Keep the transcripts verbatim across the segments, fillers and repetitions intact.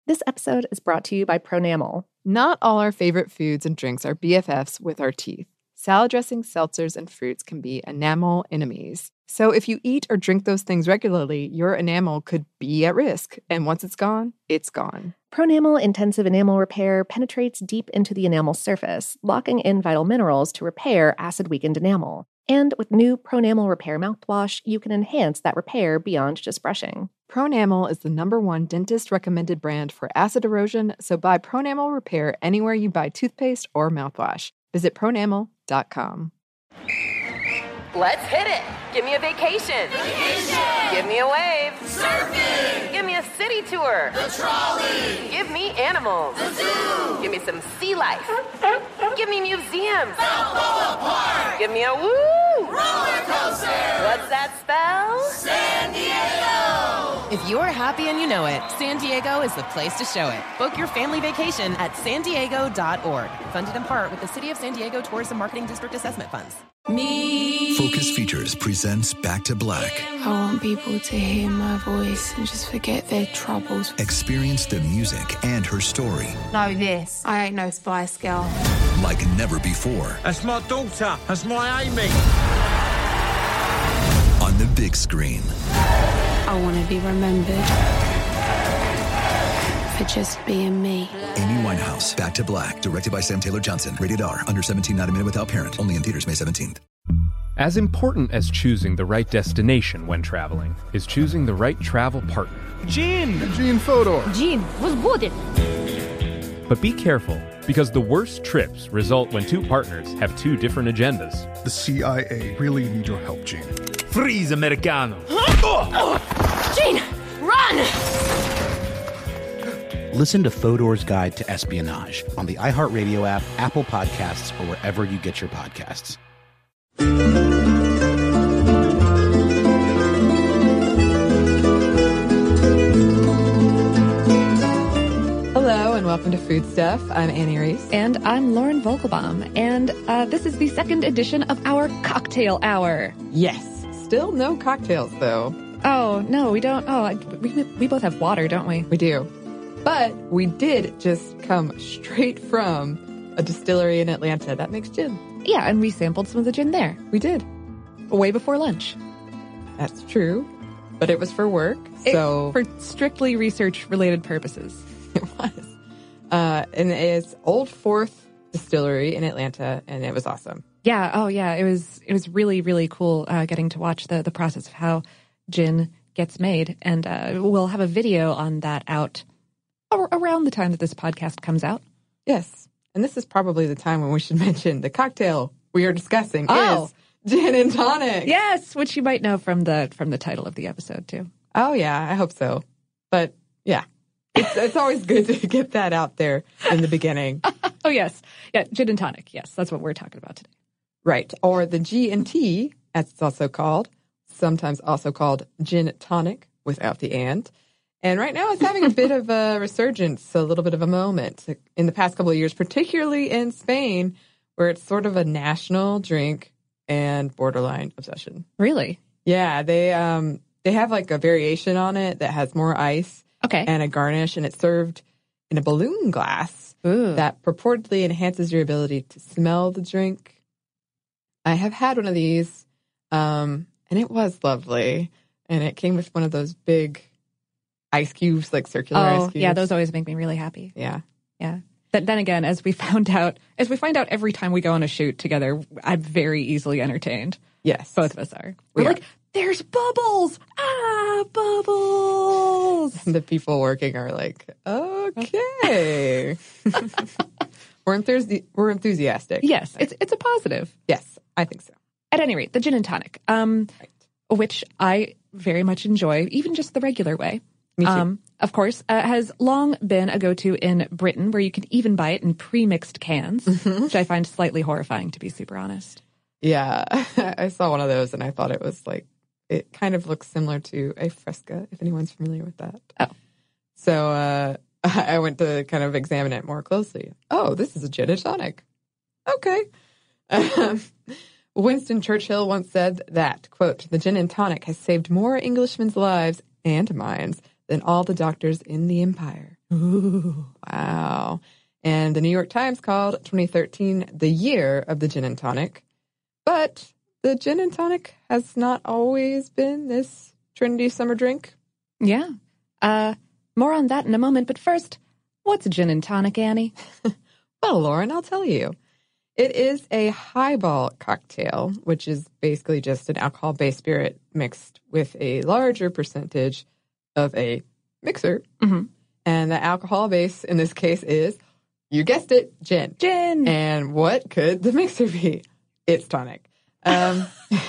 This episode is brought to you by Pronamel. Not all our favorite foods and drinks are B F Fs with our teeth. Salad dressings, seltzers, and fruits can be enamel enemies. So if you eat or drink those things regularly, your enamel could be at risk. And once it's gone, it's gone. Pronamel Intensive Enamel Repair penetrates deep into the enamel surface, locking in vital minerals to repair acid-weakened enamel. And with new Pronamel Repair mouthwash, you can enhance that repair beyond just brushing. Pronamel is the number one dentist-recommended brand for acid erosion, so buy Pronamel Repair anywhere you buy toothpaste or mouthwash. Visit pronamel dot com. Let's hit it! Give me a vacation! Vacation! Give me a wave! Surfing! Give me a city tour! The trolley! Give me animals! The zoo! Give me some sea life! Give me museums! Balboa Park! Give me a woo! Roller coaster! What's that spell? San Diego! If you're happy and you know it, San Diego is the place to show it. Book your family vacation at san diego dot org. Funded in part with the City of San Diego Tourism Marketing District Assessment Funds. Me. Focus Features presents Back to Black. I want people to hear my voice and just forget their troubles. Experience the music and her story. Know this. I ain't no Spice Girl. Like never before. That's my daughter. That's my Amy. On the big screen. I want to be remembered for just being me. Amy Winehouse, Back to Black, directed by Sam Taylor Johnson. Rated R, under seventeen, not a minute without parent. Only in theaters May seventeenth. As important as choosing the right destination when traveling is choosing the right travel partner. Gene! Gene Fodor. Gene, was good. But be careful, because the worst trips result when two partners have two different agendas. The C I A really need your help, Gene. Freeze, Americano. Gene, run! Listen to Fodor's Guide to Espionage on the iHeartRadio app, Apple Podcasts, or wherever you get your podcasts. Hello and welcome to Food Stuff. I'm Annie Reese. And I'm Lauren Vogelbaum. And uh, this is the second edition of our cocktail hour. Yes. Still no cocktails, though. Oh, no, we don't. Oh, I, we, we both have water, don't we? We do. But we did just come straight from a distillery in Atlanta that makes gin. Yeah, and we sampled some of the gin there. We did. Way before lunch. That's true. But it was for work, so... It, for strictly research-related purposes. It was. Uh, and it's Old Fourth Distillery in Atlanta, and it was awesome. Yeah, oh yeah, it was it was really, really cool uh, getting to watch the, the process of how gin gets made. And uh, we'll have a video on that out around the time that this podcast comes out. Yes. And this is probably the time when we should mention the cocktail we are discussing oh. is gin and tonic. Yes, which you might know from the from the title of the episode, too. Oh, yeah, I hope so. But, yeah, it's, it's always good to get that out there in the beginning. Oh, yes. Yeah, gin and tonic. Yes, that's what we're talking about today. Right. Or the G and T, as it's also called, sometimes also called gin tonic without the and. And right now it's having a bit of a resurgence, a little bit of a moment in the past couple of years, particularly in Spain, where it's sort of a national drink and borderline obsession. Really? Yeah, they um they have like a variation on it that has more ice okay. and a garnish, and it's served in a balloon glass Ooh. that purportedly enhances your ability to smell the drink. I have had one of these, um, and it was lovely, and it came with one of those big ice cubes, like circular oh, ice cubes. Yeah, those always make me really happy. Yeah. Yeah. But then again, as we found out, as we find out every time we go on a shoot together, I'm very easily entertained. Yes. Both of us are. We're we like, are. There's bubbles! Ah, bubbles! The people working are like, okay. we're, enthusi- we're enthusiastic. Yes, it's it's a positive. Yes, I think so. At any rate, the gin and tonic, um, right. which I very much enjoy, even just the regular way. Me too. Um, of course, uh, has long been a go-to in Britain, where you can even buy it in pre-mixed cans, mm-hmm. which I find slightly horrifying, to be super honest. Yeah, I saw one of those, and I thought it was like, it kind of looks similar to a Fresca, if anyone's familiar with that. Oh. So uh, I went to kind of examine it more closely. Oh, this is a gin and tonic. Okay. Um, Winston Churchill once said that, quote, the gin and tonic has saved more Englishmen's lives and minds than all the doctors in the empire. Ooh, wow. And the New York Times called twenty thirteen the year of the gin and tonic. But the gin and tonic has not always been this trendy summer drink. Yeah. Uh, more on that in a moment. But first, what's a gin and tonic, Annie? Well, Lauren, I'll tell you. It is a highball cocktail, which is basically just an alcohol-based spirit mixed with a larger percentage of a mixer. Mm-hmm. And the alcohol base in this case is, you guessed it, gin. Gin. And what could the mixer be? It's tonic. Um,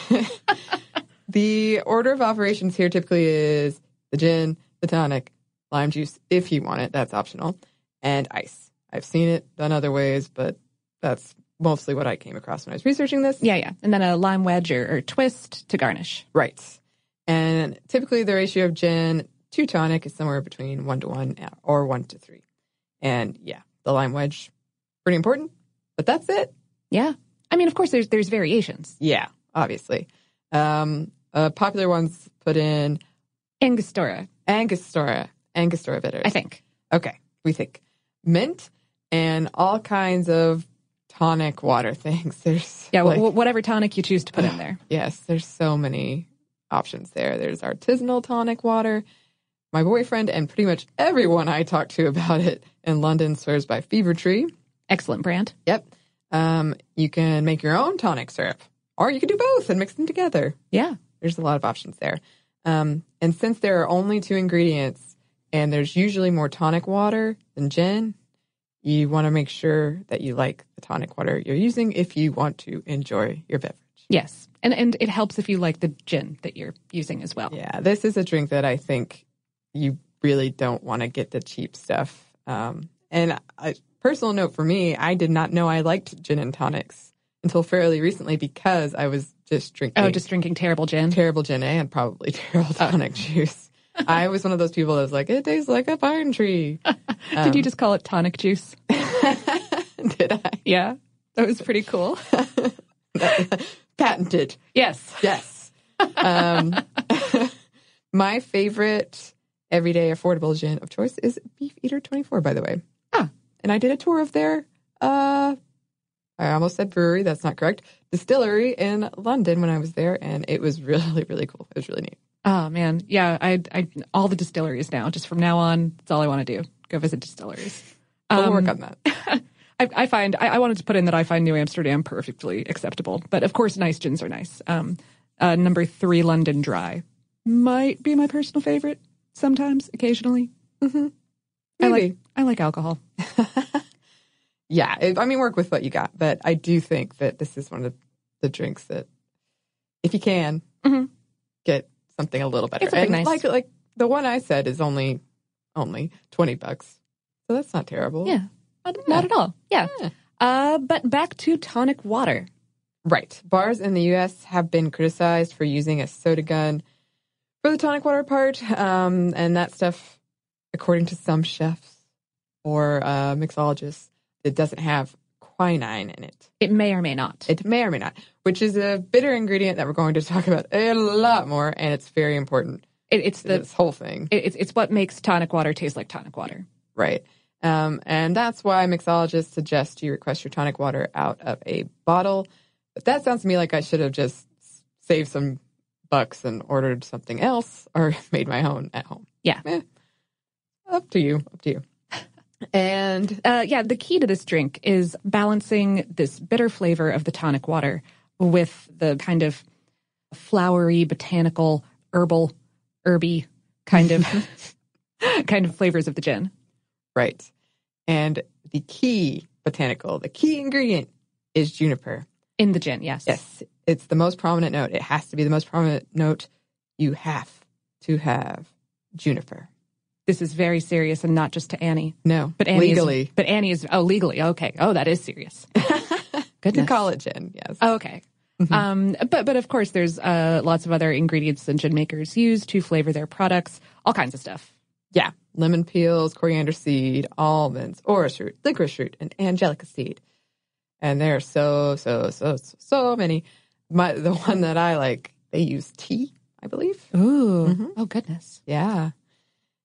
the order of operations here typically is the gin, the tonic, lime juice, if you want it, that's optional, and ice. I've seen it done other ways, but that's mostly what I came across when I was researching this. Yeah, yeah. And then a lime wedge or, or twist to garnish. Right. And typically the ratio of gin to tonic is somewhere between one to one or one to three. And yeah, the lime wedge, pretty important, but that's it. Yeah. I mean, of course, there's there's variations. Yeah, obviously. Um, uh, popular ones put in Angostura. Angostura. Angostura bitters. I think. Okay, we think. Mint and all kinds of tonic water things. There's Yeah, like, w- whatever tonic you choose to put in there. Yes, there's so many options there. There's artisanal tonic water. My boyfriend and pretty much everyone I talked to about it in London swears by Fever Tree. Excellent brand. Yep. Um, you can make your own tonic syrup, or you can do both and mix them together. Yeah. There's a lot of options there. Um, and since there are only two ingredients and there's usually more tonic water than gin, you want to make sure that you like the tonic water you're using if you want to enjoy your beverage. Yes. And and it helps if you like the gin that you're using as well. Yeah, this is a drink that I think you really don't want to get the cheap stuff. Um, and a personal note for me, I did not know I liked gin and tonics until fairly recently because I was just drinking. Oh, just drinking terrible gin? Terrible gin and probably terrible tonic oh. juice. I was one of those people that was like, it tastes like a pine tree. Did um, you just call it tonic juice? Did I? Yeah. That was pretty cool. Patented. Yes. Yes. Um, my favorite everyday affordable gin of choice is Beef Eater twenty-four, by the way. Ah. And I did a tour of their, uh, I almost said brewery, that's not correct, distillery in London when I was there, and it was really, really cool. It was really neat. Oh, man. Yeah, I, I, all the distilleries now. Just from now on, that's all I want to do. Go visit distilleries. We'll um, work on that. I, I find, I, I wanted to put in that I find New Amsterdam perfectly acceptable. But, of course, nice gins are nice. Um, uh, number three, London Dry. Might be my personal favorite sometimes, occasionally. Mm-hmm. I like, I like alcohol. Yeah, it, I mean, work with what you got. But I do think that this is one of the, the drinks that, if you can, mm-hmm. get something a little better. It's something and nice. like like the one I said is only only twenty bucks. So that's not terrible. Yeah. Not, not at all. Yeah. yeah. Uh, but back to tonic water. Right. Bars in the U S have been criticized for using a soda gun for the tonic water part. Um, and that stuff, according to some chefs or uh, mixologists, it doesn't have quinine in it. It may or may not. It may or may not, which is a bitter ingredient that we're going to talk about a lot more, and it's very important. It, it's the this whole thing. It, it's it's what makes tonic water taste like tonic water. Right. Um, and that's why mixologists suggest you request your tonic water out of a bottle. But that sounds to me like I should have just saved some bucks and ordered something else or made my own at home. Yeah. Eh, up to you. Up to you. And uh, yeah, the key to this drink is balancing this bitter flavor of the tonic water with the kind of flowery, botanical, herbal, herby kind of kind of flavors of the gin. Right. And the key botanical, the key ingredient is juniper. In the gin, yes. Yes. It's the most prominent note. It has to be the most prominent note. You have to have juniper. This is very serious and not just to Annie. No, but Annie legally. Is, but Annie is, oh, legally. Okay. Oh, that is serious. Goodness. You call it gin, yes. Oh, okay. Mm-hmm. Um, but, but of course, there's uh, lots of other ingredients that gin makers use to flavor their products. All kinds of stuff. Yeah. Lemon peels, coriander seed, almonds, orris root, licorice root, and angelica seed. And there are so, so, so, so, so many. My, the one that I like, they use tea, I believe. Ooh. Mm-hmm. Oh, goodness. Yeah.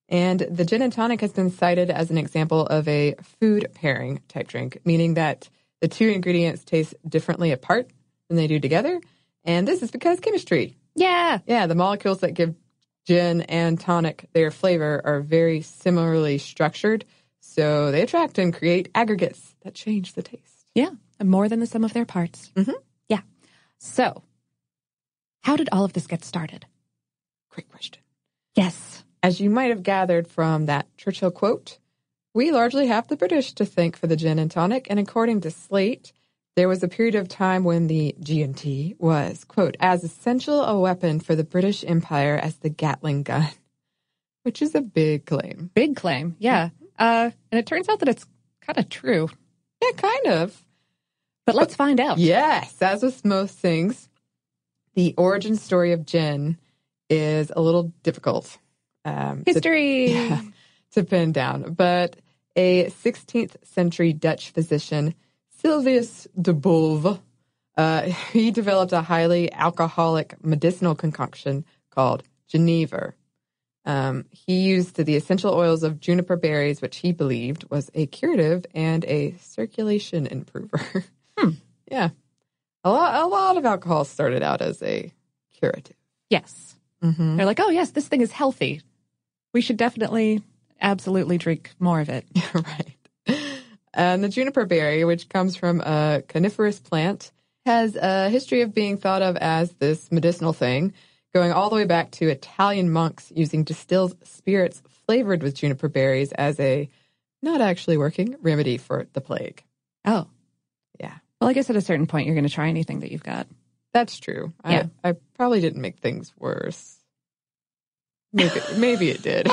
And the gin and tonic has been cited as an example of a food pairing type drink, meaning that the two ingredients taste differently apart than they do together. And this is because chemistry. Yeah. Yeah, the molecules that give gin and tonic their flavor are very similarly structured. So they attract and create aggregates that change the taste. Yeah, more than the sum of their parts. Mm-hmm. Yeah. So, how did all of this get started? Great question. Yes. As you might have gathered from that Churchill quote, we largely have the British to thank for the gin and tonic, and according to Slate, there was a period of time when the G and T was, quote, as essential a weapon for the British Empire as the Gatling gun, which is a big claim. Big claim, yeah. Uh, and it turns out that it's kind of true. Yeah, kind of. But let's find out. Yes, as with most things, the origin story of gin is a little difficult. Um, History. To, yeah, to pin down. But a sixteenth century Dutch physician, Sylvius de Bulve, uh, he developed a highly alcoholic medicinal concoction called Genever. Um, he used the essential oils of juniper berries, which he believed was a curative and a circulation improver. Hmm. Yeah. A lot, a lot of alcohol started out as a curative. Yes. Mm-hmm. They're like, oh, yes, this thing is healthy. We should definitely, absolutely drink more of it. Right. And the juniper berry, which comes from a coniferous plant, has a history of being thought of as this medicinal thing, going all the way back to Italian monks using distilled spirits flavored with juniper berries as a not actually working remedy for the plague. Oh. Yeah. Well, I guess at a certain point, you're going to try anything that you've got. That's true. Yeah. I, I probably didn't make things worse. Maybe, maybe it did.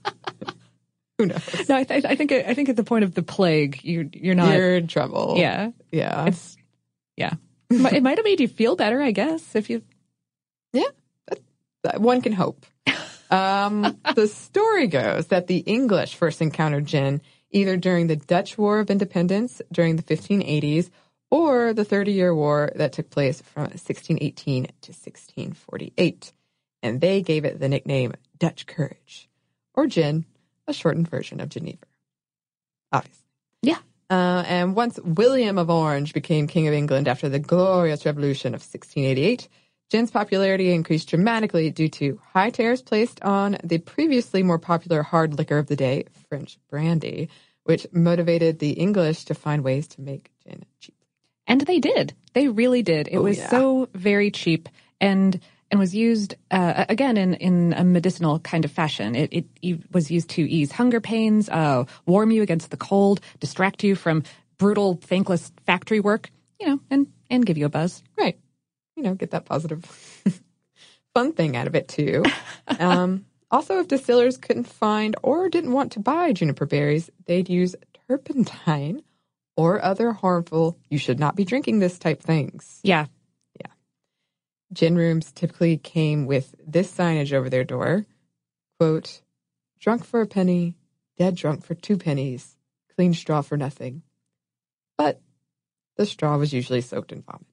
Who knows? No, I, th- I think I think at the point of the plague, you you're not. You're in trouble. Yeah. Yeah. It's yeah. It might have made you feel better, I guess, if you. Yeah. That, that, one can hope. Um, the story goes that the English first encountered gin either during the Dutch War of Independence during the fifteen eighties or the Thirty-Year War that took place from sixteen eighteen to sixteen forty-eight. And they gave it the nickname Dutch Courage, or gin, a shortened version of Geneva. Obviously. Yeah. Uh, and once William of Orange became King of England after the Glorious Revolution of sixteen eighty-eight, gin's popularity increased dramatically due to high tariffs placed on the previously more popular hard liquor of the day, French brandy, which motivated the English to find ways to make gin cheap. And they did. They really did. It Oh, was yeah. so very cheap and and was used, uh, again, in, in a medicinal kind of fashion. It, it, it was used to ease hunger pains, uh, warm you against the cold, distract you from brutal, thankless factory work, you know, and, and give you a buzz. Right. You know, get that positive fun thing out of it, too. Um, also, if distillers couldn't find or didn't want to buy juniper berries, they'd use turpentine or other harmful, you should not be drinking this type things. Yeah. Yeah. Gin rooms typically came with this signage over their door, quote, drunk for a penny, dead drunk for two pennies, clean straw for nothing. But the straw was usually soaked in vomit.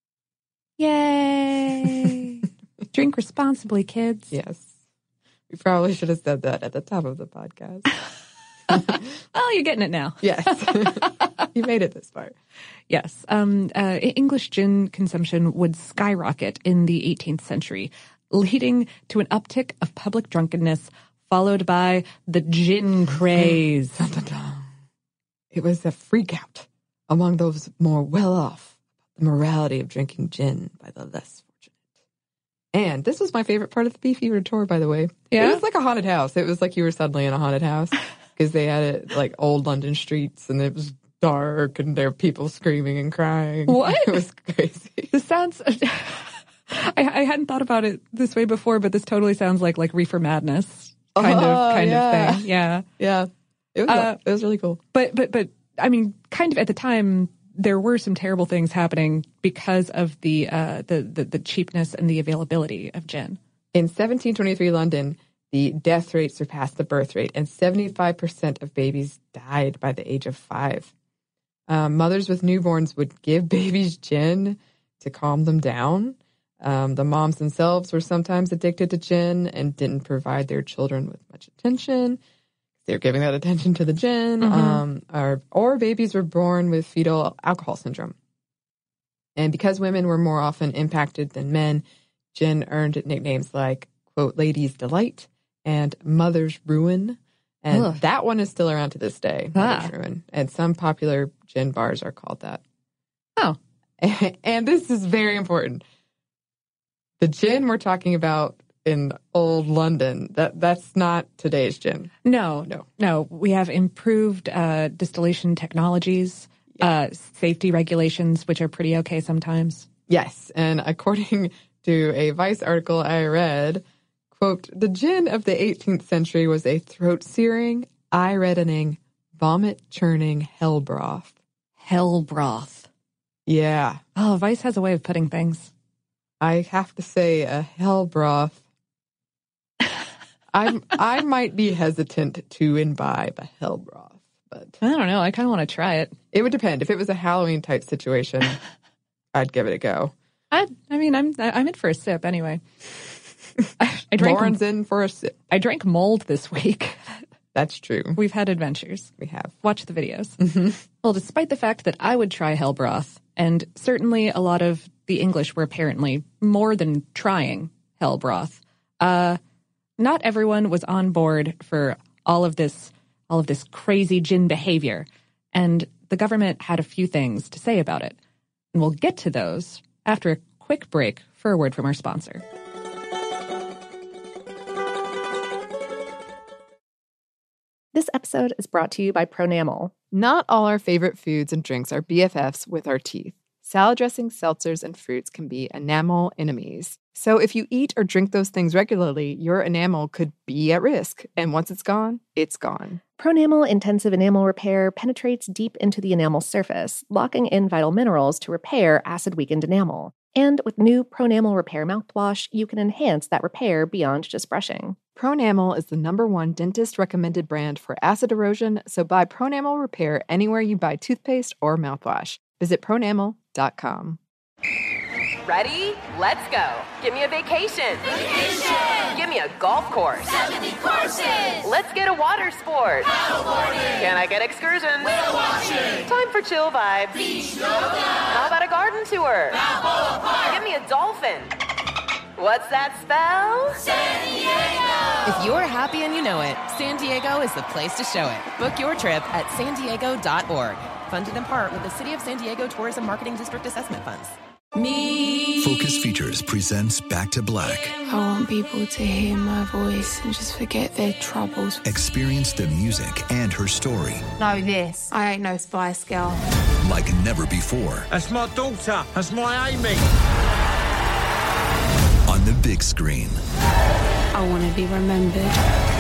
Yay. Drink responsibly, kids. Yes. We probably should have said that at the top of the podcast. Oh, you're getting it now. Yes. You made it this far. Yes. Um, uh, English gin consumption would skyrocket in the eighteenth century, leading to an uptick of public drunkenness, followed by the gin craze. Dun, dun, dun. It was a freak out among those more well-off, the morality of drinking gin by the less fortunate. And this was my favorite part of the Beefeater tour, by the way. Yeah? It was like a haunted house. It was like you were suddenly in a haunted house because they had it like old London streets and it was dark and there were people screaming and crying. What? It was crazy. This sounds... I, I hadn't thought about it this way before, but this totally sounds like like Reefer Madness kind Oh, of kind yeah. of thing. Yeah. Yeah. It was, Uh, it was really cool. But but but I mean, kind of at the time, there were some terrible things happening because of the uh, the, the the cheapness and the availability of gin. In seventeen twenty-three London, the death rate surpassed the birth rate, and seventy-five percent of babies died by the age of five. Um, mothers with newborns would give babies gin to calm them down. Um, the moms themselves were sometimes addicted to gin and didn't provide their children with much attention. They're giving that attention to the gin. Mm-hmm. Um, or, or babies were born with fetal alcohol syndrome. And because women were more often impacted than men, gin earned nicknames like, quote, Lady's Delight and Mother's Ruin. And Ugh. that one is still around to this day, Mother's ah. Ruin. And some popular gin bars are called that. Oh. And, and this is very important. The gin we're talking about in old London, that that's not today's gin. No, no, no. We have improved uh, distillation technologies, yeah. uh, safety regulations, which are pretty okay sometimes. Yes, and according to a Vice article I read, quote, the gin of the eighteenth century was a throat-searing, eye-reddening, vomit-churning hell broth. Hell broth. Yeah. Oh, Vice has a way of putting things. I have to say a hell broth. I'm, I might be hesitant to imbibe a hell broth, but I don't know. I kind of want to try it. It would depend. If it was a Halloween type situation, I'd give it a go. I, I mean, I'm I'm in for a sip anyway. I, I drank, Lauren's in for a sip. I drank mold this week. That's true. We've had adventures. We have. Watch the videos. Mm-hmm. Well, despite the fact that I would try hell broth, and certainly a lot of the English were apparently more than trying hell broth, uh, not everyone was on board for all of this, all of this crazy gin behavior, and the government had a few things to say about it. And we'll get to those after a quick break for a word from our sponsor. This episode is brought to you by Pronamel. Not all our favorite foods and drinks are B F Fs with our teeth. Salad dressings, seltzers, and fruits can be enamel enemies. So if you eat or drink those things regularly, your enamel could be at risk. And once it's gone, it's gone. Pronamel Intensive Enamel Repair penetrates deep into the enamel surface, locking in vital minerals to repair acid-weakened enamel. And with new Pronamel Repair mouthwash, you can enhance that repair beyond just brushing. Pronamel is the number one dentist-recommended brand for acid erosion, so buy Pronamel Repair anywhere you buy toothpaste or mouthwash. Visit pronamel dot com. Ready? Let's go. Give me a vacation. Vacation. Give me a golf course. seventy courses. Let's get a water sport. Paddleboarding. Can I get excursions? Whale watching. Time for chill vibes. Beach yoga. How about a garden tour? Balboa Park. Give me a dolphin. What's that spell? San Diego. If you're happy and you know it, San Diego is the place to show it. Book your trip at san diego dot org. Funded in part with the City of San Diego Tourism Marketing District Assessment Funds. Me. Focus Features presents Back to Black. I want people to hear my voice and just forget their troubles. Experience the music and her story. Know this. I ain't no Spice Girl. Like never before. That's my daughter. That's my Amy. On the big screen. I want to be remembered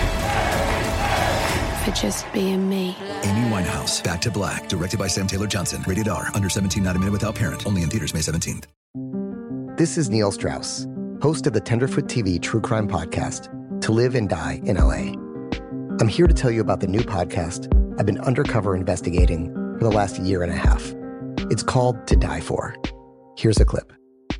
for just being me. Amy Winehouse, Back to Black, directed by Sam Taylor Johnson. Rated R, under seventeen, not a minute without parent. Only in theaters May seventeenth. This is Neil Strauss, host of the Tenderfoot T V true crime podcast, To Live and Die in L A. I'm here to tell you about the new podcast I've been undercover investigating for the last year and a half. It's called To Die For. Here's a clip.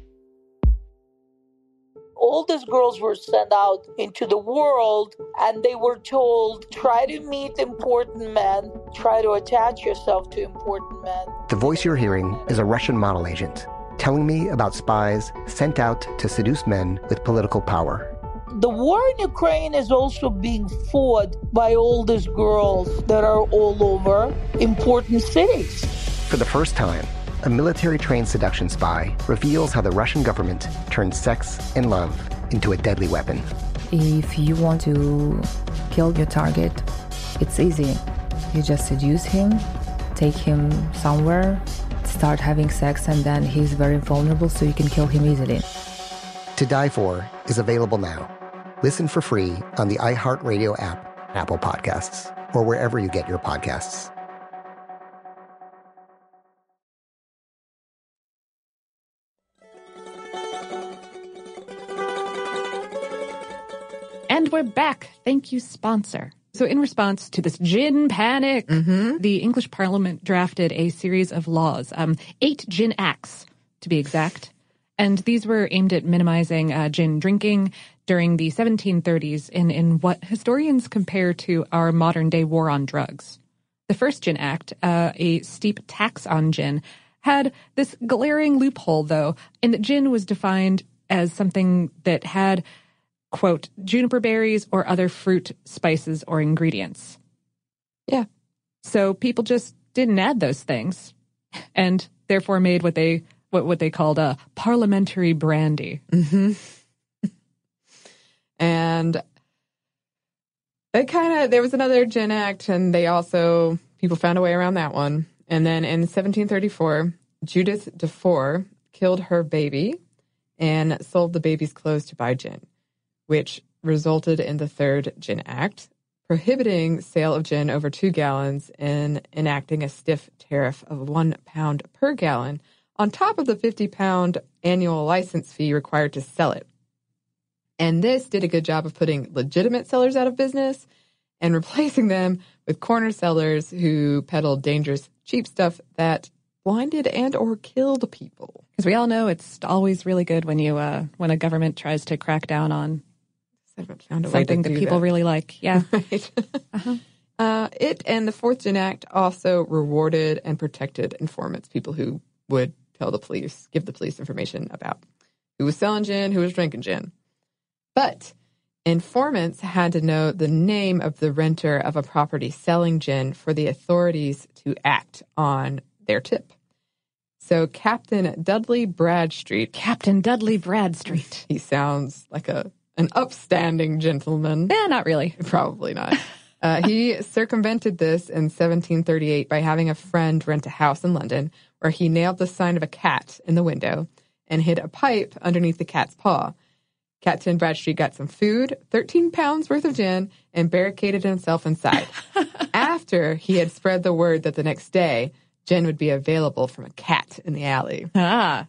All these girls were sent out into the world and they were told, try to meet important men, try to attach yourself to important men. The voice you're hearing is a Russian model agent telling me about spies sent out to seduce men with political power. The war in Ukraine is also being fought by all these girls that are all over important cities. For the first time, a military-trained seduction spy reveals how the Russian government turned sex and love into a deadly weapon. If you want to kill your target, it's easy. You just seduce him, take him somewhere, start having sex, and then he's very vulnerable, so you can kill him easily. To Die For is available now. Listen for free on the iHeartRadio app, Apple Podcasts, or wherever you get your podcasts. And we're back. Thank you, sponsor. So in response to this gin panic, mm-hmm. the English Parliament drafted a series of laws, um, eight gin acts to be exact. And these were aimed at minimizing uh, gin drinking during the seventeen thirties in, in what historians compare to our modern-day war on drugs. The first Gin Act, uh, a steep tax on gin, had this glaring loophole, though, in that gin was defined as something that had, quote, juniper berries or other fruit, spices, or ingredients. Yeah. So people just didn't add those things, and therefore made what they what, what they called a parliamentary brandy. Mm-hmm. And they kind of, there was another Gin Act, and they also, people found a way around that one. And then in seventeen thirty-four, Judith Dufour killed her baby and sold the baby's clothes to buy gin, which resulted in the third Gin Act, prohibiting sale of gin over two gallons and enacting a stiff tariff of one pound per gallon on top of the fifty pound annual license fee required to sell it. And this did a good job of putting legitimate sellers out of business and replacing them with corner sellers who peddled dangerous, cheap stuff that blinded and or killed people. Because we all know it's always really good when you uh, when a government tries to crack down on something that people that. really like. Yeah. Right. uh-huh. uh, it and the Fourth Gin Act also rewarded and protected informants, people who would tell the police, give the police information about who was selling gin, who was drinking gin. But informants had to know the name of the renter of a property selling gin for the authorities to act on their tip. So Captain Dudley Bradstreet. Captain Dudley Bradstreet. He sounds like a an upstanding gentleman. Yeah, not really. Probably not. uh, he circumvented this in seventeen thirty-eight by having a friend rent a house in London where he nailed the sign of a cat in the window and hid a pipe underneath the cat's paw. Captain Bradstreet got some food, thirteen pounds worth of gin, and barricaded himself inside. After he had spread the word that the next day, gin would be available from a cat in the alley. Ah.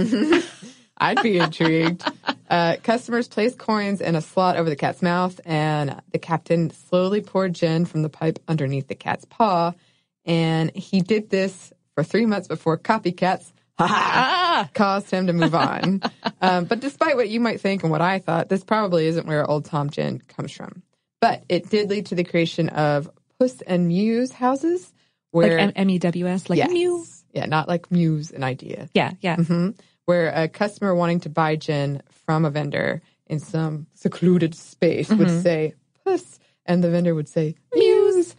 I'd be intrigued. Uh, customers placed coins in a slot over the cat's mouth, and the captain slowly poured gin from the pipe underneath the cat's paw. And he did this for three months before copycats ah! caused him to move on. um, but despite what you might think and what I thought, this probably isn't where Old Tom Gin comes from. But it did lead to the creation of Puss and Mews houses. Where, like M E W S, like yes. Mew? Yeah, not like Muse, an idea. Yeah, yeah. Mm-hmm. Where a customer wanting to buy gin from a vendor in some secluded space mm-hmm. would say, Puss, and the vendor would say, Muse,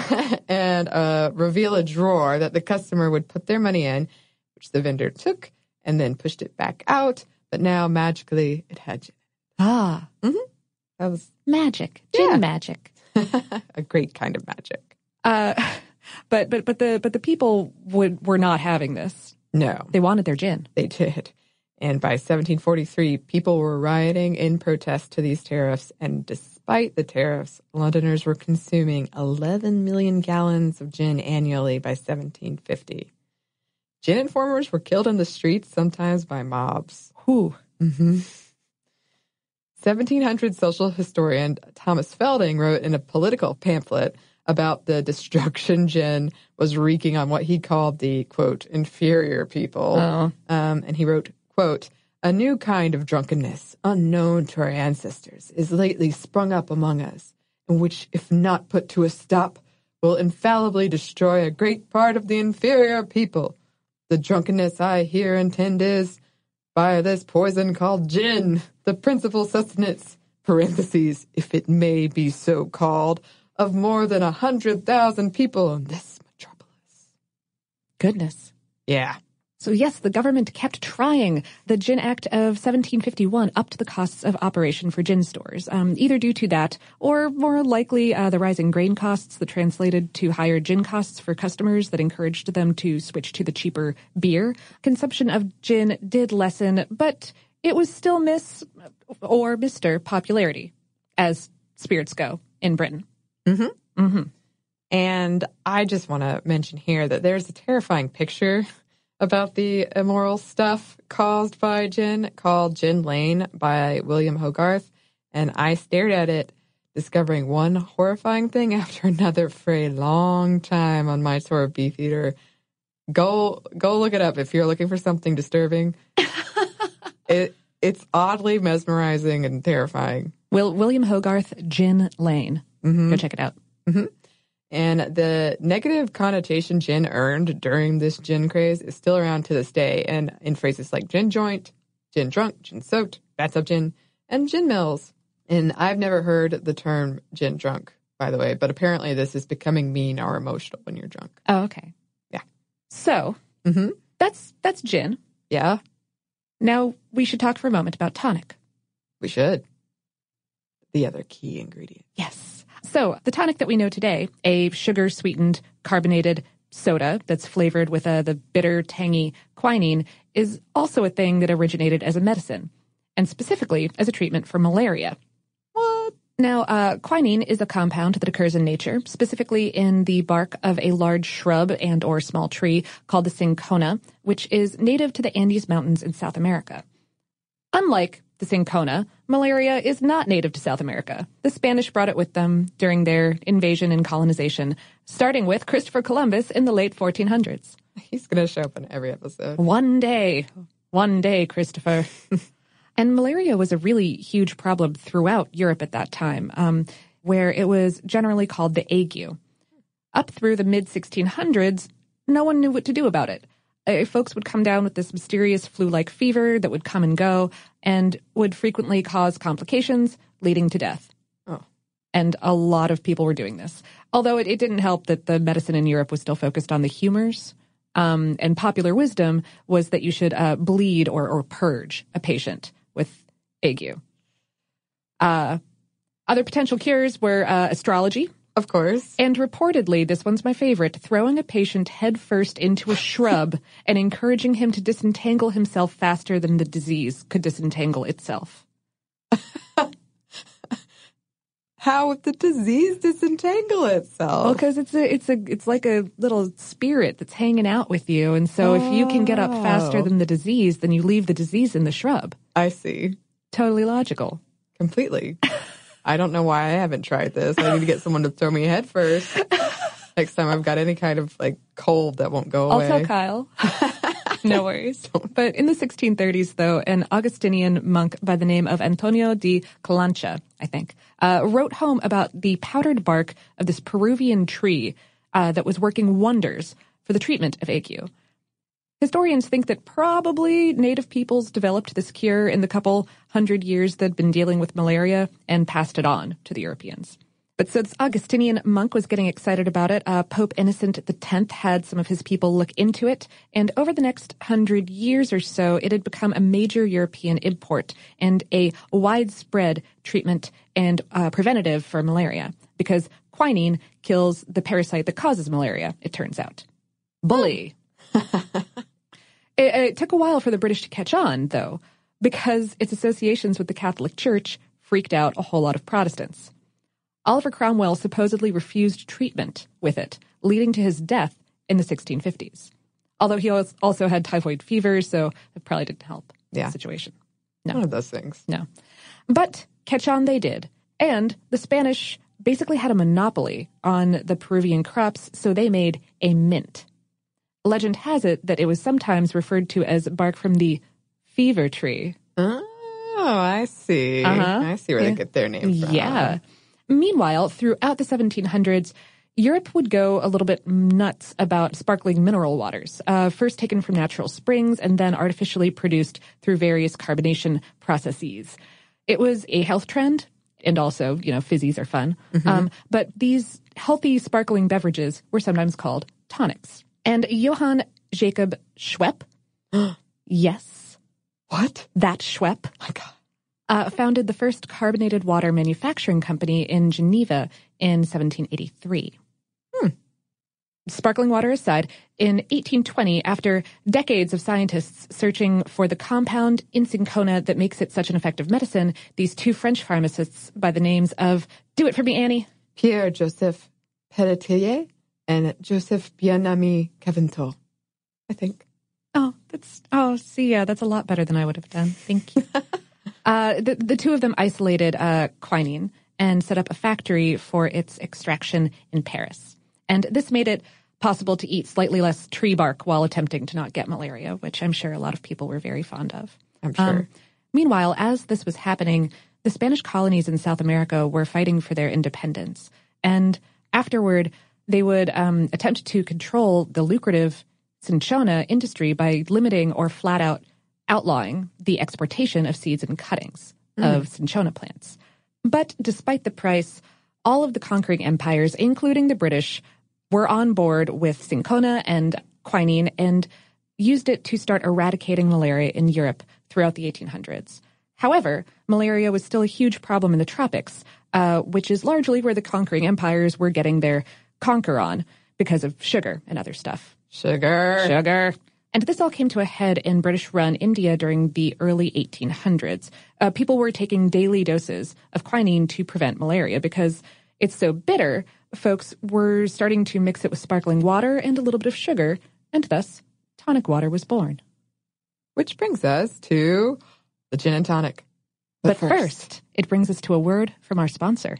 and uh, reveal a drawer that the customer would put their money in, which the vendor took and then pushed it back out, but now magically it had gin. Ah. Mm-hmm. That was magic. Gin yeah. magic. A great kind of magic. Uh, but but but the but the people would were not having this. No. They wanted their gin. They did. And by seventeen forty-three, people were rioting in protest to these tariffs, and despite the tariffs, Londoners were consuming eleven million gallons of gin annually by seventeen fifty. Gin informers were killed in the streets, sometimes by mobs. Whew. Mm-hmm. seventeen hundred social historian Thomas Felding wrote in a political pamphlet about the destruction gin was wreaking on what he called the, quote, inferior people. Oh. Um, and he wrote, quote, a new kind of drunkenness, unknown to our ancestors, is lately sprung up among us, and which, if not put to a stop, will infallibly destroy a great part of the inferior people. The drunkenness I here intend is, by this poison called gin, the principal sustenance, parentheses, if it may be so called, of more than a hundred thousand people in this metropolis. Goodness. Yeah. So yes, the government kept trying. The Gin Act of seventeen fifty-one upped the costs of operation for gin stores, um, either due to that or more likely uh, the rising grain costs that translated to higher gin costs for customers that encouraged them to switch to the cheaper beer. Consumption of gin did lessen, but it was still Miss or Mister popularity, as spirits go in Britain. Mm-hmm. Mm-hmm. And I just want to mention here that there's a terrifying picture about the immoral stuff caused by gin called Gin Lane by William Hogarth. And I stared at it, discovering one horrifying thing after another for a long time on my tour of Beefeater. Go, go look it up if you're looking for something disturbing. it it's oddly mesmerizing and terrifying. Will William Hogarth Gin Lane. Mm-hmm. Go check it out. Mm-hmm. And the negative connotation gin earned during this gin craze is still around to this day, and in phrases like gin joint, gin drunk, gin soaked, bathtub gin, and gin mills. And I've never heard the term gin drunk, by the way, but apparently this is becoming mean or emotional when you're drunk. Oh, okay. Yeah. So, mm-hmm. that's that's gin. Yeah. Now, we should talk for a moment about tonic. We should. The other key ingredient. Yes. So, the tonic that we know today, a sugar-sweetened, carbonated soda that's flavored with uh, the bitter, tangy quinine, is also a thing that originated as a medicine, and specifically as a treatment for malaria. What? Now, uh, quinine is a compound that occurs in nature, specifically in the bark of a large shrub and or small tree called the cinchona, which is native to the Andes Mountains in South America. Unlike the cinchona, malaria is not native to South America. The Spanish brought it with them during their invasion and colonization, starting with Christopher Columbus in the late fourteen hundreds. He's going to show up in every episode. One day. One day, Christopher. And malaria was a really huge problem throughout Europe at that time, um, where it was generally called the ague. Up through the mid sixteen hundreds, no one knew what to do about it. Uh, folks would come down with this mysterious flu-like fever that would come and go and would frequently cause complications, leading to death. Oh. And a lot of people were doing this. Although it, it didn't help that the medicine in Europe was still focused on the humors. Um, and popular wisdom was that you should uh, bleed or, or purge a patient with ague. Uh, other potential cures were uh, astrology. Of course. And reportedly, this one's my favorite, throwing a patient headfirst into a shrub and encouraging him to disentangle himself faster than the disease could disentangle itself. How would the disease disentangle itself? Well, because it's a, it's a, it's like a little spirit that's hanging out with you, and so oh. if you can get up faster than the disease, then you leave the disease in the shrub. I see. Totally logical. Completely. I don't know why I haven't tried this. I need to get someone to throw me head first next time I've got any kind of like cold that won't go away. I'll tell Kyle. No worries. But in the sixteen thirties, though, an Augustinian monk by the name of Antonio di Calancha, I think, uh, wrote home about the powdered bark of this Peruvian tree uh, that was working wonders for the treatment of ague. Historians think that probably native peoples developed this cure in the couple hundred years they'd been dealing with malaria and passed it on to the Europeans. But so this Augustinian monk was getting excited about it. Uh, Pope Innocent the tenth had some of his people look into it, and over the next hundred years or so, it had become a major European import and a widespread treatment and uh, preventative for malaria, because quinine kills the parasite that causes malaria, it turns out. Bully. It, it took a while for the British to catch on, though, because its associations with the Catholic Church freaked out a whole lot of Protestants. Oliver Cromwell supposedly refused treatment with it, leading to his death in the sixteen fifties. Although he also had typhoid fever, so it probably didn't help yeah. the situation. No. One of those things. No. But catch on they did. And the Spanish basically had a monopoly on the Peruvian crops, so they made a mint. Legend has it that it was sometimes referred to as bark from the fever tree. Oh, I see. Uh-huh. I see where yeah. they get their name from. Yeah. Meanwhile, throughout the seventeen hundreds, Europe would go a little bit nuts about sparkling mineral waters, uh, first taken from natural springs and then artificially produced through various carbonation processes. It was a health trend, and also, you know, fizzies are fun. Mm-hmm. Um, but these healthy sparkling beverages were sometimes called tonics. And Johann Jacob Schwepp, yes. What? That Schwepp. My God. Uh, founded the first carbonated water manufacturing company in Geneva in seventeen eighty-three. Hmm. Sparkling water aside, in eighteen twenty, after decades of scientists searching for the compound in cinchona that makes it such an effective medicine, these two French pharmacists by the names of, do it for me, Annie. Pierre-Joseph Pelletier and Joseph Bien-Aimé Caventot, I think. Oh, that's, oh, see, yeah, that's a lot better than I would have done. Thank you. uh, the, the two of them isolated uh, quinine and set up a factory for its extraction in Paris. And this made it possible to eat slightly less tree bark while attempting to not get malaria, which I'm sure a lot of people were very fond of. I'm sure. Um, meanwhile, as this was happening, the Spanish colonies in South America were fighting for their independence. And afterward, they would um, attempt to control the lucrative cinchona industry by limiting or flat out outlawing the exportation of seeds and cuttings mm. of cinchona plants. But despite the price, all of the conquering empires, including the British, were on board with cinchona and quinine and used it to start eradicating malaria in Europe throughout the eighteen hundreds. However, malaria was still a huge problem in the tropics, uh, which is largely where the conquering empires were getting their conquer on because of sugar and other stuff. Sugar. Sugar. And this all came to a head in British-run India during the early eighteen hundreds. Uh, people were taking daily doses of quinine to prevent malaria because it's so bitter, folks were starting to mix it with sparkling water and a little bit of sugar, and thus tonic water was born. Which brings us to the gin and tonic. But, but first, first, it brings us to a word from our sponsor.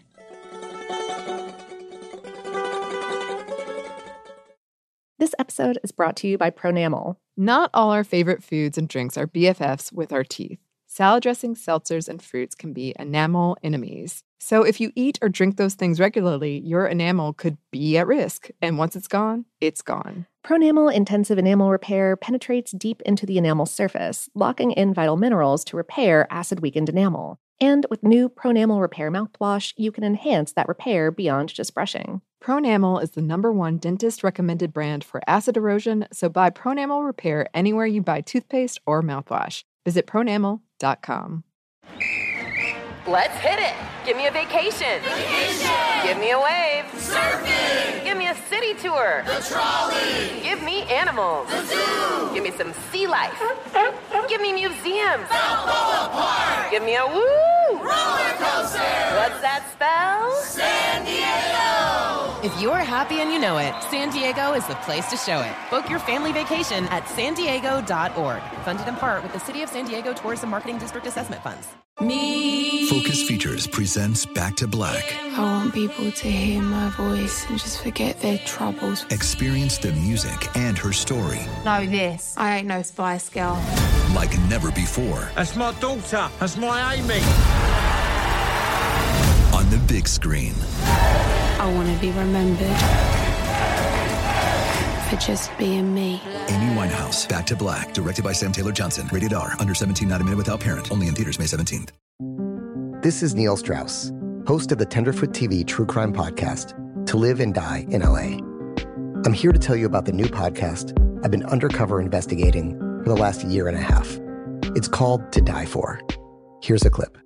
This episode is brought to you by Pronamel. Not all our favorite foods and drinks are B F Fs with our teeth. Salad dressings, seltzers, and fruits can be enamel enemies. So if you eat or drink those things regularly, your enamel could be at risk. And once it's gone, it's gone. Pronamel Intensive Enamel Repair penetrates deep into the enamel surface, locking in vital minerals to repair acid-weakened enamel. And with new Pronamel Repair mouthwash, you can enhance that repair beyond just brushing. Pronamel is the number one dentist-recommended brand for acid erosion, so buy Pronamel Repair anywhere you buy toothpaste or mouthwash. Visit pronamel dot com. Let's hit it. Give me a vacation. Vacation. Give me a wave. Surfing. Give me a city tour. The trolley. Give me animals. The zoo. Give me some sea life. Give me museums. Balboa Park. Give me a woo. Roller coaster. What's that spell? San Diego. If you're happy and you know it, San Diego is the place to show it. Book your family vacation at san diego dot org. Funded in part with the City of San Diego Tourism Marketing District Assessment Funds. Me. Focus Features presents Back to Black. I want people to hear my voice and just forget their troubles. Experience the music and her story. Know this. I ain't no Spice Girl. Like never before. That's my daughter. That's my Amy. On the big screen. I want to be remembered for just being me. Amy Winehouse, Back to Black, directed by Sam Taylor Johnson. Rated R, under seventeen, not a minute without parent. Only in theaters May seventeenth. This is Neil Strauss, host of the Tenderfoot T V true crime podcast, To Live and Die in L A. I'm here to tell you about the new podcast I've been undercover investigating for the last year and a half. It's called To Die For. Here's a clip.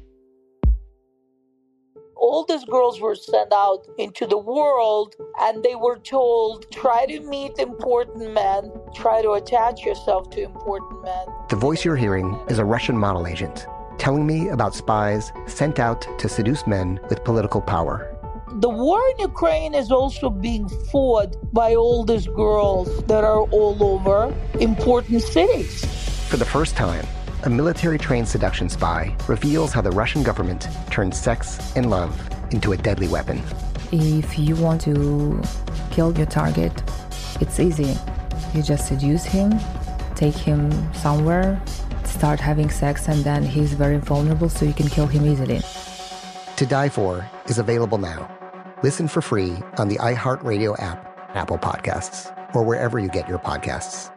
All these girls were sent out into the world and they were told, try to meet important men, try to attach yourself to important men. The voice you're hearing is a Russian model agent telling me about spies sent out to seduce men with political power. The war in Ukraine is also being fought by all these girls that are all over important cities. For the first time, a military-trained seduction spy reveals how the Russian government turned sex and love into a deadly weapon. If you want to kill your target, it's easy. You just seduce him, take him somewhere, start having sex, and then he's very vulnerable, so you can kill him easily. To Die For is available now. Listen for free on the iHeartRadio app, Apple Podcasts, or wherever you get your podcasts.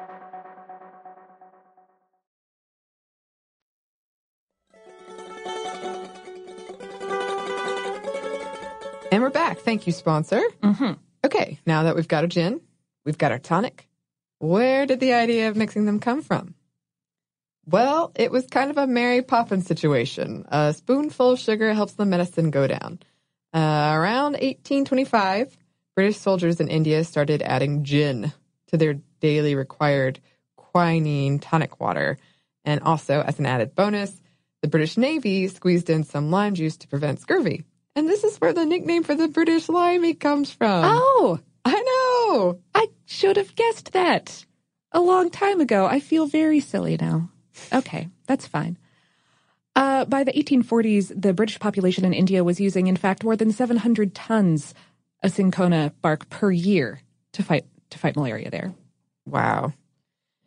And we're back. Thank you, sponsor. Mm-hmm. Okay, now that we've got our gin, we've got our tonic. Where did the idea of mixing them come from? Well, it was kind of a Mary Poppins situation. A spoonful of sugar helps the medicine go down. Uh, around eighteen twenty-five, British soldiers in India started adding gin to their daily required quinine tonic water. And also, as an added bonus, the British Navy squeezed in some lime juice to prevent scurvy. And this is where the nickname for the British Limey comes from. Oh! I know! I should have guessed that a long time ago. I feel very silly now. Okay, that's fine. Uh, by the eighteen forties, the British population in India was using, in fact, more than seven hundred tons of cinchona bark per year to fight to fight malaria there. Wow.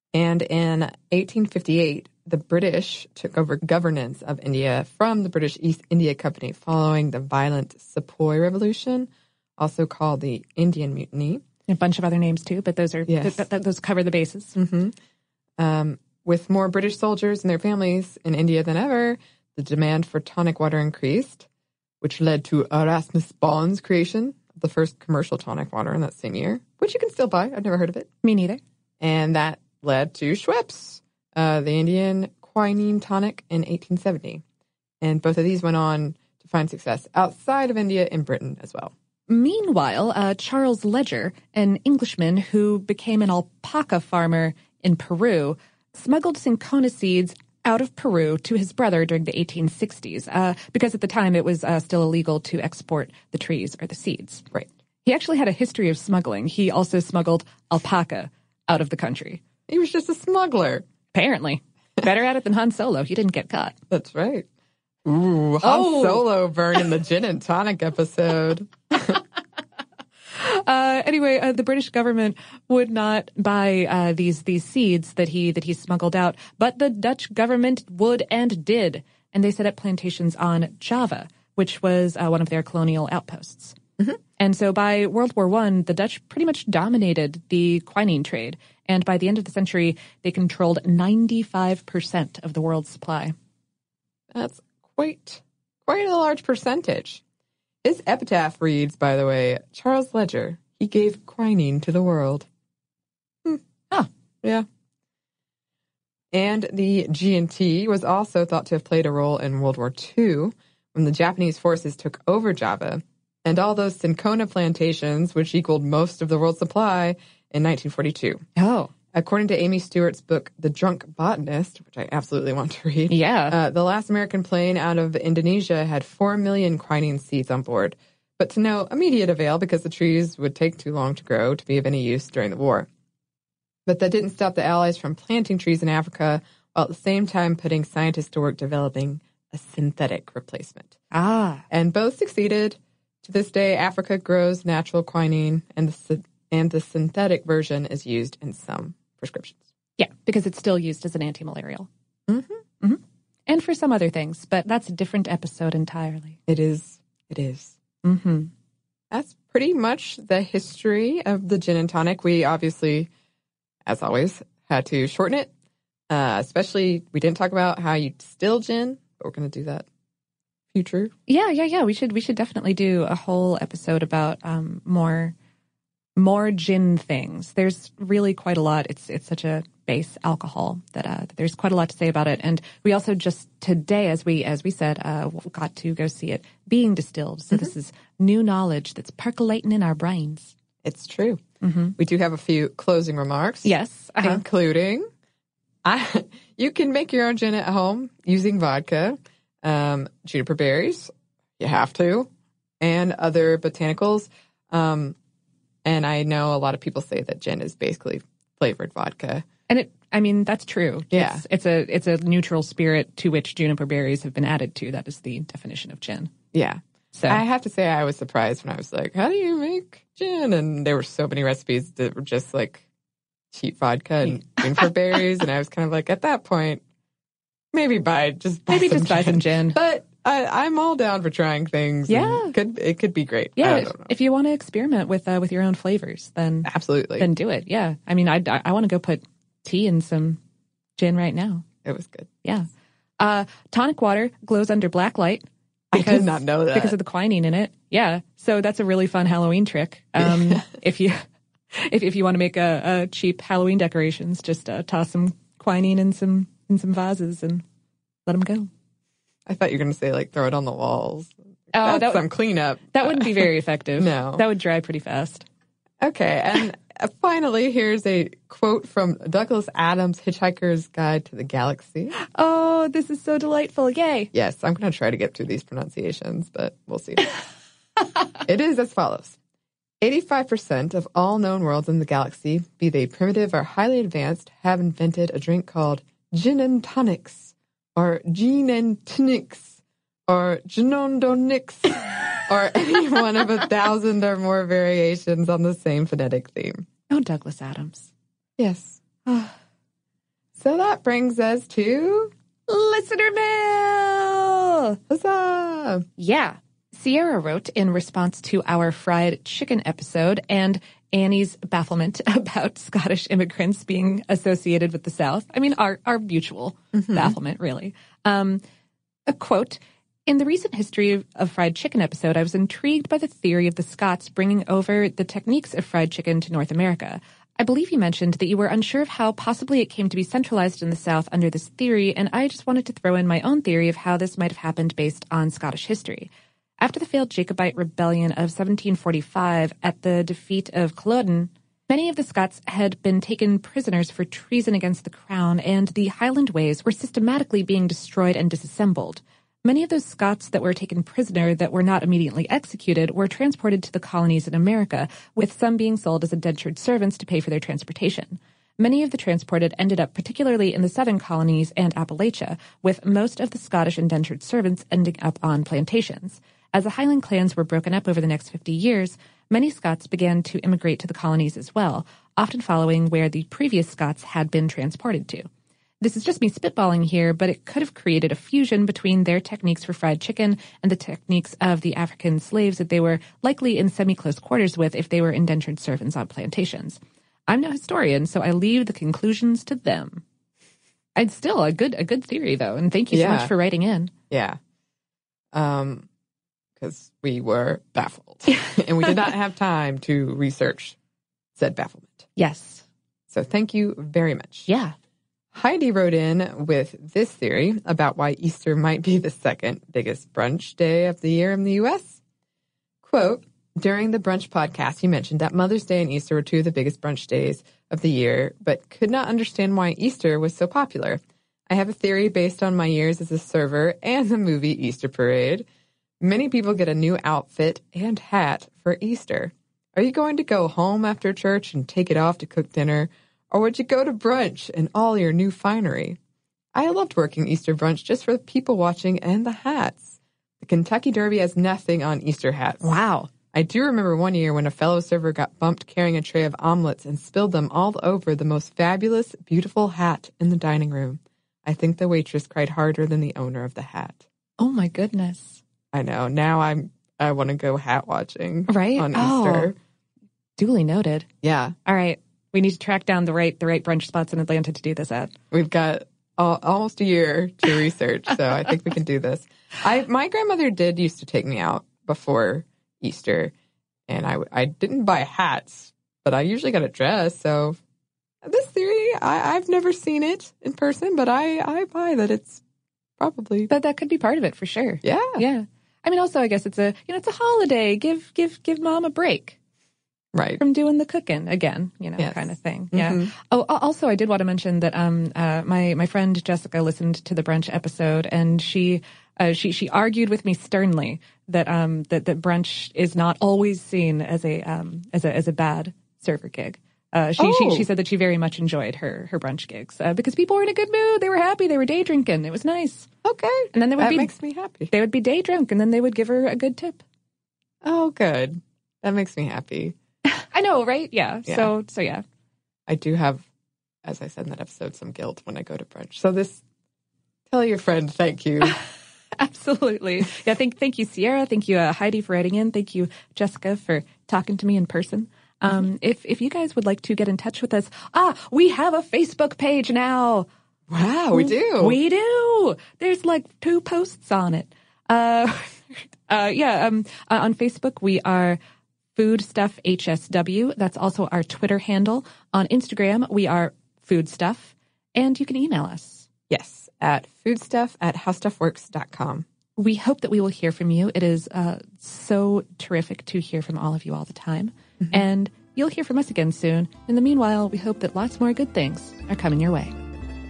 And in eighteen fifty-eight, the British took over governance of India from the British East India Company following the violent Sepoy Revolution, also called the Indian Mutiny. A bunch of other names too, but those are yes. th- th- those cover the bases. Mm-hmm. Um, with more British soldiers and their families in India than ever, the demand for tonic water increased, which led to Erasmus Bond's creation of the first commercial tonic water in that same year, which you can still buy. I've never heard of it. Me neither. And that led to Schweppes, uh, the Indian quinine tonic, in eighteen seventy. And both of these went on to find success outside of India in Britain as well. Meanwhile, uh, Charles Ledger, an Englishman who became an alpaca farmer in Peru, smuggled cinchona seeds out of Peru to his brother during the eighteen sixties, uh, because at the time it was uh, still illegal to export the trees or the seeds. Right. He actually had a history of smuggling. He also smuggled alpaca out of the country. He was just a smuggler. Apparently. Better at it than Han Solo. He didn't get caught. That's right. Ooh, Han oh. Solo burn in the gin and tonic episode. Uh, anyway, uh, the British government would not buy uh, these these seeds that he that he smuggled out, but the Dutch government would and did, and they set up plantations on Java, which was uh, one of their colonial outposts. Mm-hmm. And so by World War One, the Dutch pretty much dominated the quinine trade, and by the end of the century, they controlled ninety-five percent of the world's supply. That's quite quite a large percentage. His epitaph reads, by the way, Charles Ledger, he gave quinine to the world. Hmm. Oh. Yeah. And the G and T was also thought to have played a role in World War Two when the Japanese forces took over Java, and all those cinchona plantations, which equaled most of the world's supply, in nineteen forty-two. Oh. According to Amy Stewart's book, The Drunk Botanist, which I absolutely want to read. Yeah. Uh, the last American plane out of Indonesia had four million quinine seeds on board, but to no immediate avail because the trees would take too long to grow to be of any use during the war. But that didn't stop the Allies from planting trees in Africa, while at the same time putting scientists to work developing a synthetic replacement. Ah. And both succeeded. To this day, Africa grows natural quinine, and the and the synthetic version is used in some prescriptions. Yeah, because it's still used as an anti-malarial. Mm-hmm. Mm-hmm. And for some other things, but that's a different episode entirely. It is. It is. Mm-hmm. That's pretty much the history of the gin and tonic. We obviously, as always, had to shorten it. Uh, especially, we didn't talk about how you distill gin, but we're going to do that future. Yeah, yeah, yeah. We should we should definitely do a whole episode about um, more more gin things. There's really quite a lot. It's it's such a base alcohol that uh, there's quite a lot to say about it. And we also just today, as we as we said, uh, got to go see it being distilled. So mm-hmm. This is new knowledge that's percolating in our brains. It's true. Mm-hmm. We do have a few closing remarks. Yes, uh-huh. including I, you can make your own gin at home using vodka, um, juniper berries. You have to, and other botanicals. Um, And I know a lot of people say that gin is basically flavored vodka. And it, I mean, that's true. Yeah. It's, it's a it's a neutral spirit to which juniper berries have been added to. That is the definition of gin. Yeah. So I have to say I was surprised when I was like, how do you make gin? And there were so many recipes that were just like cheap vodka and juniper berries. And I was kind of like, at that point, maybe buy just buy maybe some just buy gin. some gin. But I, I'm all down for trying things. Yeah. It could, it could be great. Yeah. I If, don't know. if you want to experiment with uh, with your own flavors, then absolutely, then do it. Yeah. I mean, I, I, I want to go put tea in some gin right now. It was good. Yeah. Uh, tonic water glows under black light. Because, I did not know that. Because of the quinine in it. Yeah. So that's a really fun Halloween trick. Um, if you if if you want to make a, a cheap Halloween decorations, just uh, toss some quinine in some in some vases and let them go. I thought you were going to say, like, throw it on the walls. Oh, That's that, some cleanup. That wouldn't be very effective. No. That would dry pretty fast. Okay, and finally, here's a quote from Douglas Adams' Hitchhiker's Guide to the Galaxy. Oh, this is so delightful. Yay. Yes, I'm going to try to get through these pronunciations, but we'll see. It is as follows. eighty-five percent of all known worlds in the galaxy, be they primitive or highly advanced, have invented a drink called gin and tonics, or gin and tonics, or ginondonics, or any one of a thousand or more variations on the same phonetic theme. Oh, Douglas Adams. Yes. So that brings us to Listener Mail! Huzzah! Yeah. Sierra wrote in response to our fried chicken episode and Annie's bafflement about Scottish immigrants being associated with the South. I mean, our, our mutual mm-hmm. bafflement, really. Um, a quote, in the recent history of, of fried chicken episode, I was intrigued by the theory of the Scots bringing over the techniques of fried chicken to North America. I believe you mentioned that you were unsure of how possibly it came to be centralized in the South under this theory, and I just wanted to throw in my own theory of how this might have happened based on Scottish history. After the failed Jacobite rebellion of seventeen forty-five at the defeat of Culloden, many of the Scots had been taken prisoners for treason against the crown, and the Highland ways were systematically being destroyed and disassembled. Many of those Scots that were taken prisoner that were not immediately executed were transported to the colonies in America, with some being sold as indentured servants to pay for their transportation. Many of the transported ended up particularly in the southern colonies and Appalachia, with most of the Scottish indentured servants ending up on plantations. As the Highland clans were broken up over the next fifty years, many Scots began to immigrate to the colonies as well, often following where the previous Scots had been transported to. This is just me spitballing here, but it could have created a fusion between their techniques for fried chicken and the techniques of the African slaves that they were likely in semi-close quarters with if they were indentured servants on plantations. I'm no historian, so I leave the conclusions to them. It's still a good a good theory, though, and thank you so yeah. much for writing in. Yeah. Um, because we were baffled, and we did not have time to research said bafflement. Yes. So thank you very much. Yeah. Heidi wrote in with this theory about why Easter might be the second biggest brunch day of the year in the U S. Quote, during the brunch podcast, you mentioned that Mother's Day and Easter were two of the biggest brunch days of the year, but could not understand why Easter was so popular. I have a theory based on my years as a server and the movie Easter Parade. Many people get a new outfit and hat for Easter. Are you going to go home after church and take it off to cook dinner? Or would you go to brunch in all your new finery? I loved working Easter brunch just for the people watching and the hats. The Kentucky Derby has nothing on Easter hats. Wow. I do remember one year when a fellow server got bumped carrying a tray of omelets and spilled them all over the most fabulous, beautiful hat in the dining room. I think the waitress cried harder than the owner of the hat. Oh, my goodness. I know. Now I'm, I want to go hat watching right? on oh, Easter. Duly noted. Yeah. All right. We need to track down the right the right brunch spots in Atlanta to do this at. We've got all, almost a year to research, so I think we can do this. I my grandmother did used to take me out before Easter, and I, I didn't buy hats, but I usually got a dress. So this theory, I, I've never seen it in person, but I, I buy that it's probably. But that could be part of it for sure. Yeah. Yeah. I mean, also, I guess it's a you know it's a holiday. Give give give mom a break. Right. From doing the cooking again, you know, yes. kind of thing. Mm-hmm. Yeah. Oh, also, I did want to mention that um, uh, my my friend Jessica listened to the brunch episode, and she uh, she she argued with me sternly that um that, that brunch is not always seen as a um as a as a bad server gig. Uh, she, oh. she she said that she very much enjoyed her her brunch gigs uh, because people were in a good mood. They were happy. They were day drinking. It was nice. Okay. And then they would that be makes me happy. They would be day drunk, and then they would give her a good tip. Oh, good. That makes me happy. I know, right? Yeah. yeah. So, so yeah. I do have, as I said in that episode, some guilt when I go to brunch. So this, tell your friend thank you. Absolutely. Yeah. Thank, thank you, Sierra. Thank you, uh, Heidi, for writing in. Thank you, Jessica, for talking to me in person. Um, mm-hmm. if if you guys would like to get in touch with us, ah, we have a Facebook page now. Wow, we do. We do. There's like two posts on it. Uh, uh, yeah. Um, uh, on Facebook, we are Food Stuff H S W. That's also our Twitter handle. On Instagram, we are Food Stuff, and you can email us. Yes, at foodstuff at howstuffworks dot com. We hope that we will hear from you. It is uh, so terrific to hear from all of you all the time, mm-hmm. and you'll hear from us again soon. In the meanwhile, we hope that lots more good things are coming your way.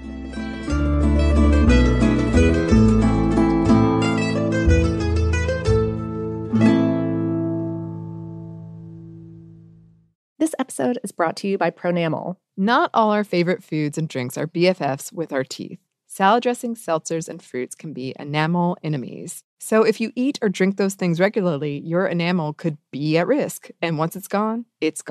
This episode is brought to you by Pronamel. Not all our favorite foods and drinks are B F Fs with our teeth. Salad dressings, seltzers, and fruits can be enamel enemies. So if you eat or drink those things regularly, your enamel could be at risk. And once it's gone, it's gone.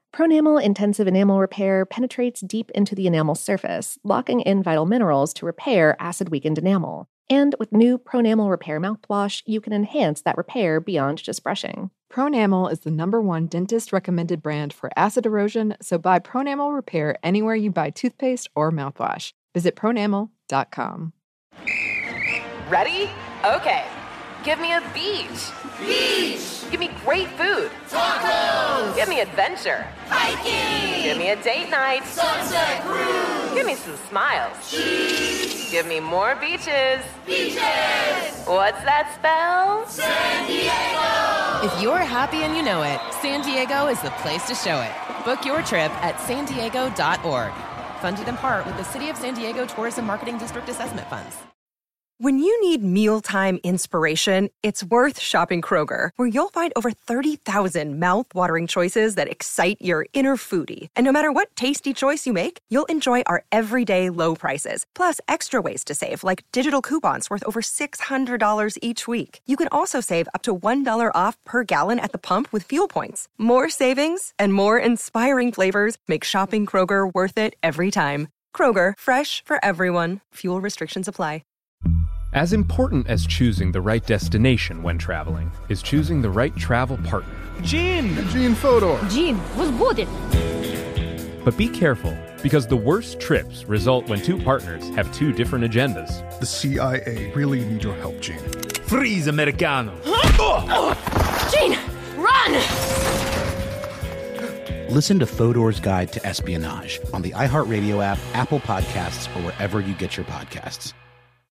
Pronamel Intensive Enamel Repair penetrates deep into the enamel surface, locking in vital minerals to repair acid-weakened enamel. And with new Pronamel Repair mouthwash, you can enhance that repair beyond just brushing. Pronamel is the number one dentist-recommended brand for acid erosion, so buy Pronamel Repair anywhere you buy toothpaste or mouthwash. Visit pronamel dot com. Ready? Okay. Give me a beach. Beach. Give me great food. Tacos. Give me adventure. Hiking. Give me a date night. Sunset cruise. Give me some smiles. Cheese. Give me more beaches. Beaches. What's that spell? San Diego. If you're happy and you know it, San Diego is the place to show it. Book your trip at san diego dot org. Funded in part with the City of San Diego Tourism Marketing District Assessment Funds. When you need mealtime inspiration, it's worth shopping Kroger, where you'll find over thirty thousand mouth-watering choices that excite your inner foodie. And no matter what tasty choice you make, you'll enjoy our everyday low prices, plus extra ways to save, like digital coupons worth over six hundred dollars each week. You can also save up to one dollar off per gallon at the pump with fuel points. More savings and more inspiring flavors make shopping Kroger worth it every time. Kroger, fresh for everyone. Fuel restrictions apply. As important as choosing the right destination when traveling is choosing the right travel partner. Gene! Gene Fodor! Gene, was good. But be careful, because the worst trips result when two partners have two different agendas. The C I A really need your help, Gene. Freeze, Americano! Gene, run! Listen to Fodor's Guide to Espionage on the iHeartRadio app, Apple Podcasts, or wherever you get your podcasts.